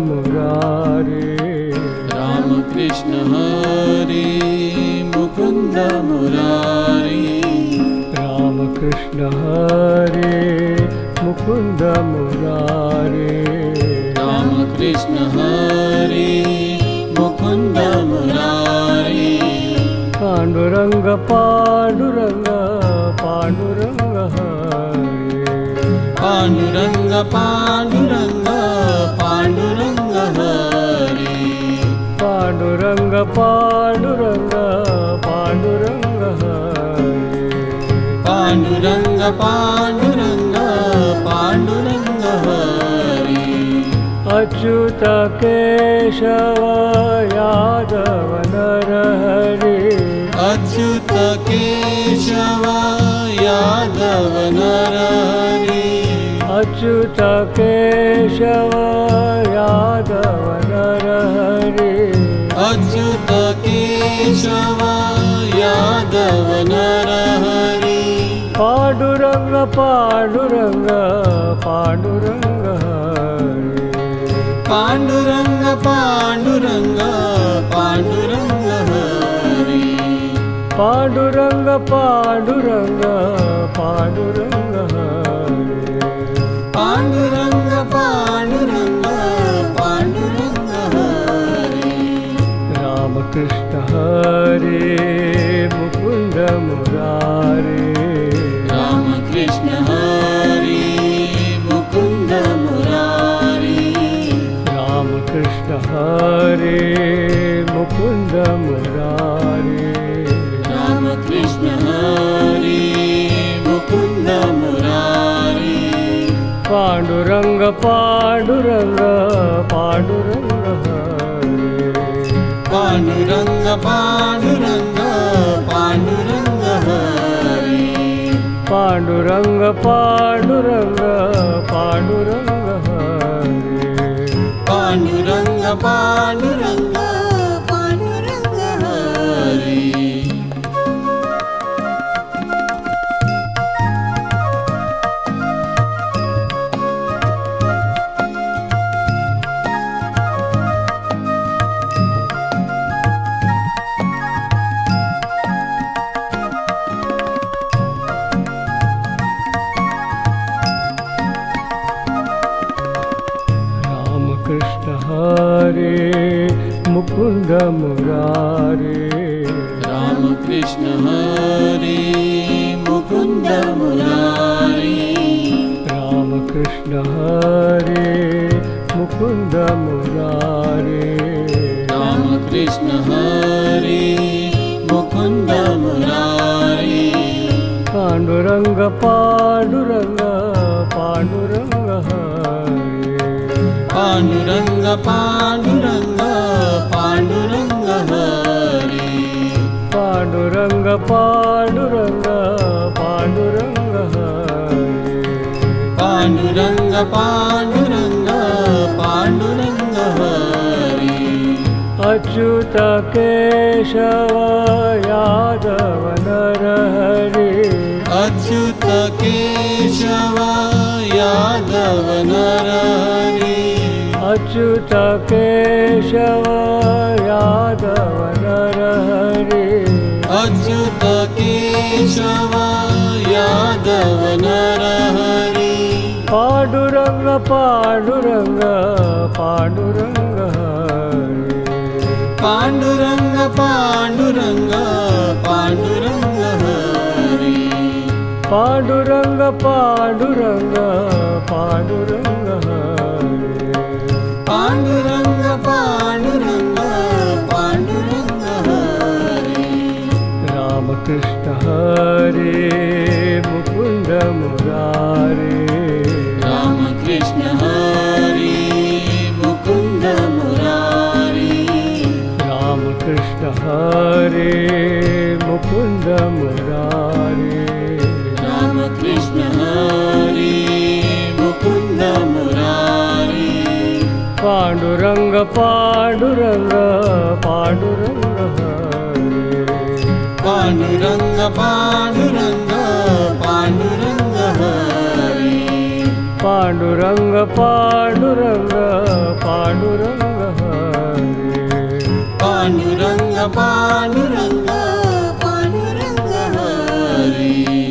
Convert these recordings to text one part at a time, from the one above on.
मुरारे। राम कृष्ण हरे मुकुंद मुरारी। राम कृष्ण हरे मुकुंद मुरारे। राम कृष्ण हरे मुकुंद मुरारी। पांडुरंग पांडुरंग पांडुरंग हरे। पांडुरंग पांडुरंग पांडुरंग हरे। पांडुरंग पांडुरंग पांडुरंग हरे। पांडुरंग पांडुरंग पांडुरंग हरे। अच्युत केशव यादव नरहरि। अच्युत केशव यादव नरहरि। अच्युत केशव यादव नरहरि। अच्युत केशव यादव नरहरि। पांडुरंग पांडुरंग पांडुरंग हरे। पांडुरंग पांडुरंग पांडुरंग हरे। पांडुरंग पांडुरंग पांडुरंग हरे। पांडुरंग पांडुरंग पांडुरंग हरे। रामकृष्ण हरे मुकुंद मुरारे। रामकृष्ण हरे मुकुंद मुरारी। रामकृष्ण हरे मुकुंद मुरारे। रामकृष्ण हरे मुकुंद मुरारी। पांडुरंग पांडुरंग पांडुरंग हरे। पांडुरंग पांडुरंग पांडुरंग हरे। पांडुरंग पांडुरंग पांडुरंग हरे। पांडुरंग पांडुरंग पांडुरंग हरे। कृष्ण हरे मुकुंद मुरारे। रामकृष्ण हरे मुकुंद मुरारी। रामकृष्ण हरे मुकुंद मुरारे। रामकृष्ण हरे मुकुंद मुरारी। पांडुरंग पांडुरंग पांडुरंग हरे। पांडुरंग पांडुरंग पांडुरंग हरे। पांडुरंग पांडुरंग पांडुरंग हरे। पांडुरंग पांडुरंग पांडुरंग हरे। अच्युत केशव यादव नरहरि। अच्युत केशव यादव नरहरि। अच्युत केशव यादव नरहरि। अच्युत केशव यादव नरहरि। पांडुरंग पांडुरंग पांडुरंग हरे। पांडुरंग पांडुरंग पांडुरंग हरे। पांडुरंग पांडुरंग पांडुरंग हरे। पांडुरंग पांडुरंग पांडुरंग हरे। रामकृष्ण हरे मुकुंद मुरारे। रामकृष्ण हरे मुकुंद मुरारी। रामकृष्ण हरे मुकुंद मुरारे। रामकृष्ण हरे मुकुंद मुरारी। पांडुरंग पांडुरंग पांडुरंग हरे। पांडुरंग पांडुरंग पांडुरंग हरे। पांडुरंग पांडुरंग पांडुरंग हरे पांडुरंग पांडुरंग पांडुरंग हरे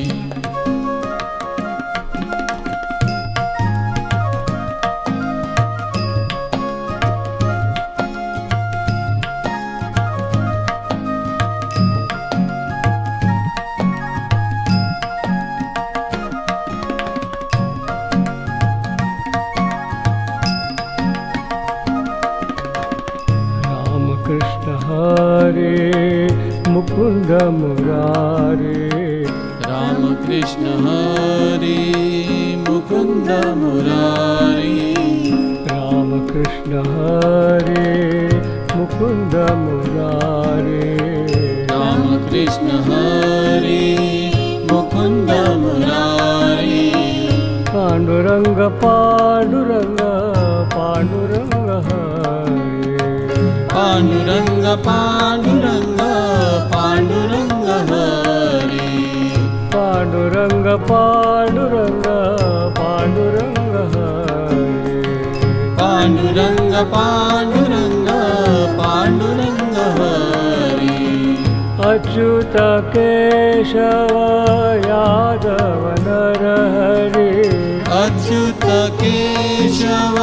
कृष्ण हरे मुकुंद मुरारे राम कृष्ण हरे मुकुंद मुरारी राम कृष्ण हरे मुकुंद मुरारे राम कृष्ण हरे मुकुंद मुरारी पांडुरंग पांडुरंग पांडुरंग हरे पांडुरंग पांडुरंग पांडुरंग हरे पांडुरंग पांडुरंग पांडुरंग हरे पांडुरंग पांडुरंग पांडुरंग हरे अच्युत केशव यादव नरहरि अच्युत केशव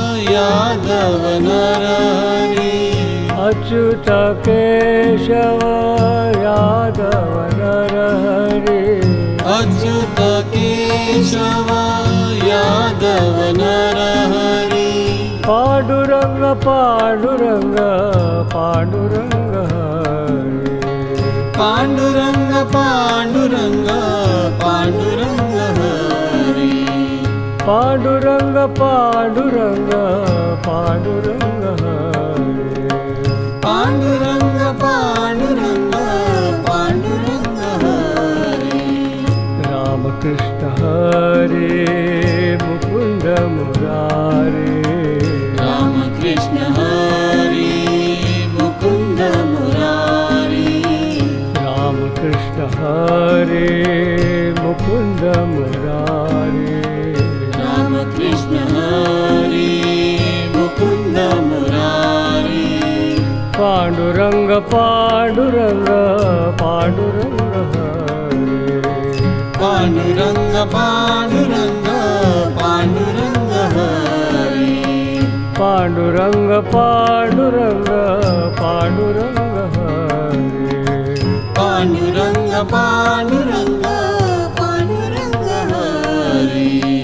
यादव नरहरि अच्युत केशव यादव नरहरि अच्युत केशव यादव नरहरि पांडुरंग पांडुरंग पांडुरंग हरे पांडुरंग पांडुरंग पांडुरंग हरे पांडुरंग पांडुरंग पांडुरंग हरे पांडुरंग पांडुरंग पांडुरंग हरे राम कृष्ण हरे मुकुंद मुरारे राम कृष्ण हरे मुकुंद मुरारी राम कृष्ण हरे मुकुंद मुरारे राम कृष्ण हरे मुकुंद मुरारी पांडुरंग पांडुरंग पांडुरंग हरे पांडुरंग पांडुरंग पांडुरंग हरे पांडुरंग पांडुरंग पांडुरंग हरे पांडुरंग पांडुरंग पांडुरंग हरे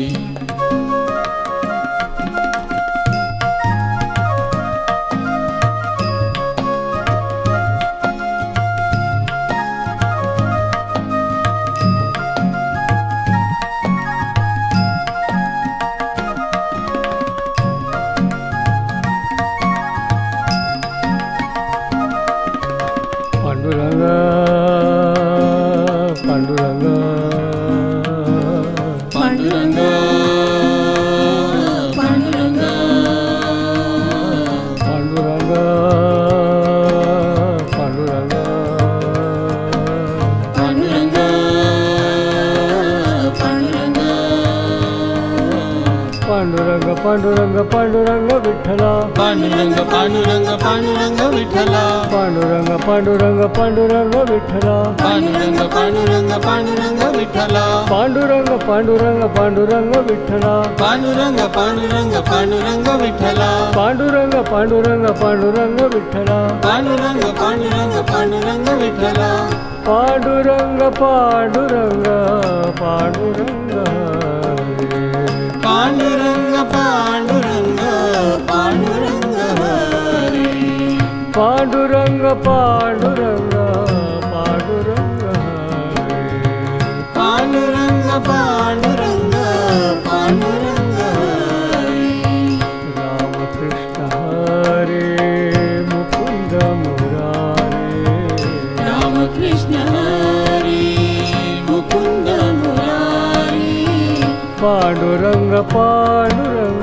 पांडुरंग पांडुरंग पांडुरंग पांडुरंग पांडुरंग पांडुरंग पांडुरंग पांडुरंग पांडुरंग पांडुरंग पांडुरंग विठ्ठला पांडुरंग पांडुरंग पांडुरंग विठ्ठला पांडुरंग पांडुरंग पांडुरंग विठ्ठला पांडुरंग पांडुरंग पांडुरंग विठ्ठला पांडुरंग पांडुरंग पांडुरंग विठ्ठला पांडुरंग पांडुरंग पांडुरंग विठ्ठला पांडुरंग पांडुरंग पांडुरंग विठ्ठला पांडुरंग पांडुरंग पांडुरंग विठ्ठला पांडुरंग पांडुरंग पांडुरंग हरे पांडुरंग पांडुरंग पांडुरंग हरे पांडुरंग पांडुरंग पांडुरंग हरे पांडुरंग पांडुरंग पांडुरंग हरे राम कृष्ण हरे मुकुंद मुरारे राम कृष्ण हरे मुकुंद मुरारी पांडुरंग पांडुरंग